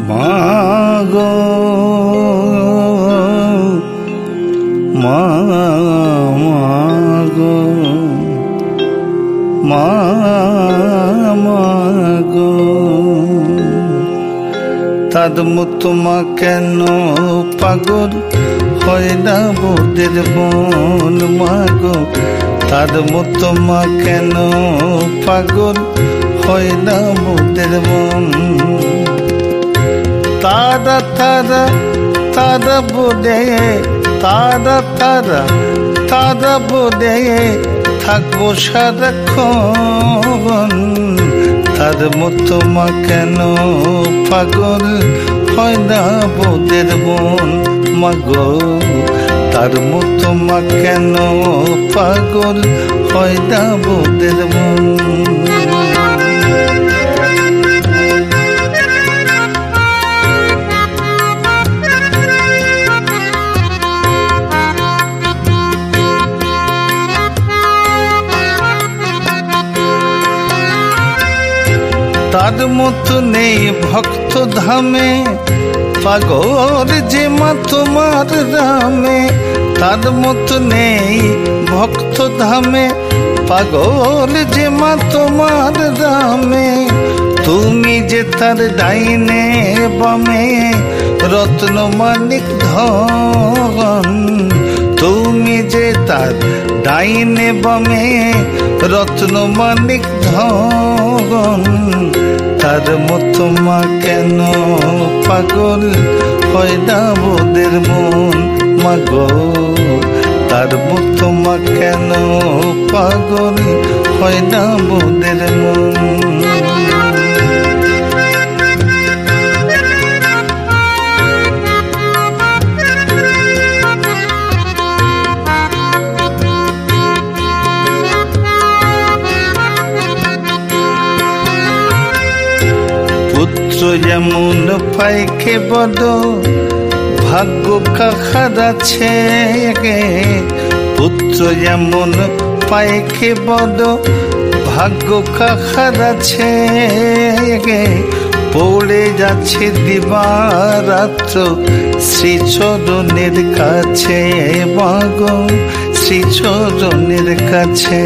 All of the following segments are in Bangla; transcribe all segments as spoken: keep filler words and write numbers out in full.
মাগো মা মাগো মা মাগো তার মতো মা কেন পাগল হয় না বোদের মন মাগো তার মতো মা কেন পাগল হয় না বোদের মন তারা তারা তারা বলে তারা তারা তারা বলে থাকবো সারাক্ষণ তার মতো মা কেন পাগল হয় না বোদের মন মাগো তার মতো মা কেন পাগল হয় না বোদের মন তার মতো নেই ভক্ত ধামে পাগল যে মা তোমার রামে তার মতো নেই ভক্ত ধামে পাগল যে মা তোমার রামে তুমি যে তার ডাইনে বামে রত্ন মানিক ধন তুমি যে তার ডাইনে বামে রত্ন মানিক ধন তার মতো মা কেন পাগল হয় না বোদের মন মাগো তার মতো মা কেন পাগল হয় না বোদের মন পুত্র যেমন পাইকে বড় ভাগ্য কাহার আছে পুত্র যেমন পাইকে বড় ভাগ্য কাহার আছে পড়ে যাচ্ছে দিবারাত্র শ্রীচরণের কাছে মাগো শ্রীচরণের কাছে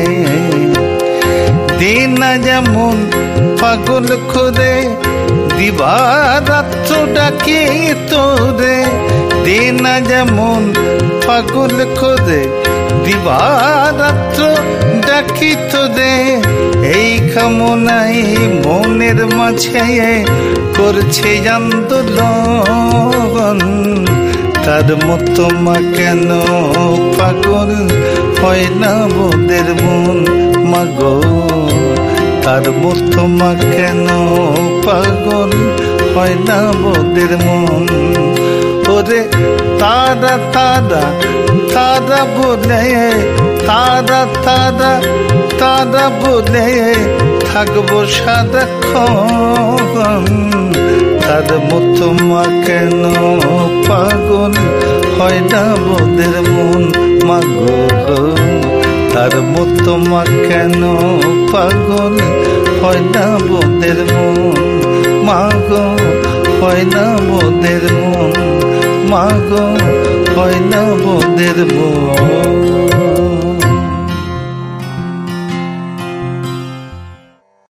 দিনা যেমন পাগল করে দিবারাত্র ডাকে তোরে দিনা যেমন পাগল করে দিবারাত্র ডাকি তোরে এই কামনাই মনের মাঝে করছে আন্দোলন তার মতো মা কেন পাগল হয় না বোদের মন মাগো তার মতো মা কেন পাগল হয় না বোদের মন ওরে তারা তারা তারা বলে তারা তারা তারা বলে থাকবো সারাক্ষণ তার মতো মা কেন পাগল হয় না বোদের মন মাগো তার মতো মা কেন পাগল হয় না বোদের মন মাগো হয় না বোদের মন মাগো হয় না বোদের মন।